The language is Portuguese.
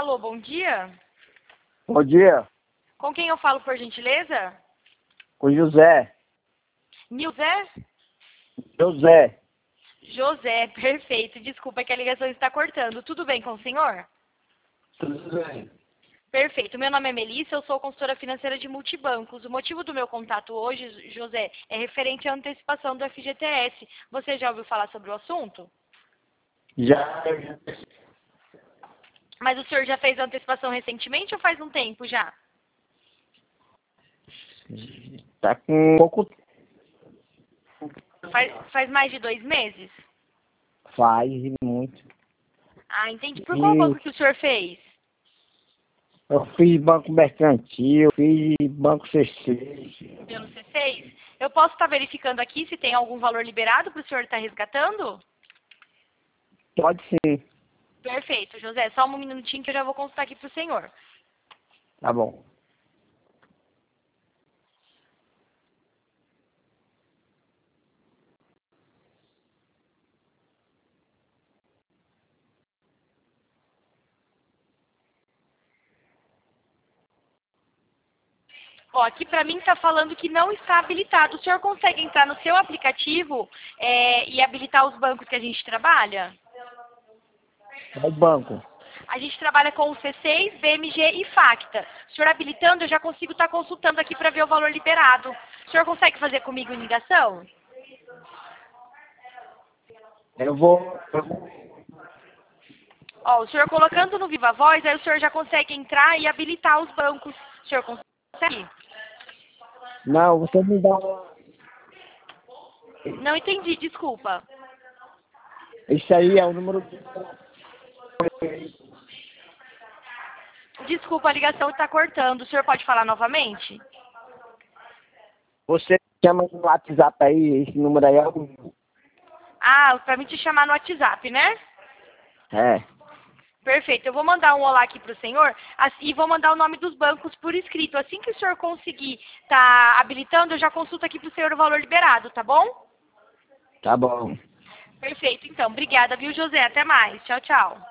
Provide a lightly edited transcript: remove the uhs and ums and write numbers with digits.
Alô, bom dia. Bom dia, Com quem eu falo, por gentileza? com José. Nilzé? José, José, perfeito. Desculpa que a ligação está cortando. Tudo bem com o senhor? tudo bem? Perfeito. Meu nome é Melissa, eu sou consultora financeira de multibancos. O motivo do meu contato hoje, José, é referente à antecipação do FGTS. Você já ouviu falar sobre o assunto? Já Mas o senhor já fez a antecipação recentemente ou faz um tempo já? tá com pouco Faz mais de 2 meses? faz e muito. Ah, entendi. Por qual E banco que o senhor fez? eu fiz banco mercantil, fiz banco C6. Pelo C6? Eu posso estar verificando aqui se tem algum valor liberado para o senhor estar resgatando? Pode sim, Perfeito, José. Só um minutinho que eu já vou consultar aqui para o senhor. tá bom. Ó, aqui para mim está falando que não está habilitado. O senhor consegue entrar no seu aplicativo e habilitar os bancos que a gente trabalha? É o banco. A gente trabalha com o C6, BMG e Facta. O senhor habilitando, eu já consigo estar consultando aqui para ver o valor liberado. O senhor consegue fazer comigo em ligação? Eu vou. Ó, o senhor colocando no Viva Voz, aí o senhor já consegue entrar e habilitar os bancos. O senhor consegue? Não, você me dá uma. Não entendi, desculpa. Isso aí é o número. Desculpa, a ligação está cortando. O senhor pode falar novamente? Você chama no WhatsApp aí, esse número aí é o. Ah, para mim te chamar no WhatsApp, né? É, Perfeito. Eu vou mandar um olá aqui para o senhor e vou mandar o nome dos bancos por escrito. Assim que o senhor conseguir estar habilitando, eu já consulto aqui para o senhor o valor liberado, tá bom? tá bom. Perfeito, então. Obrigada, viu, José? Até mais. Tchau, tchau.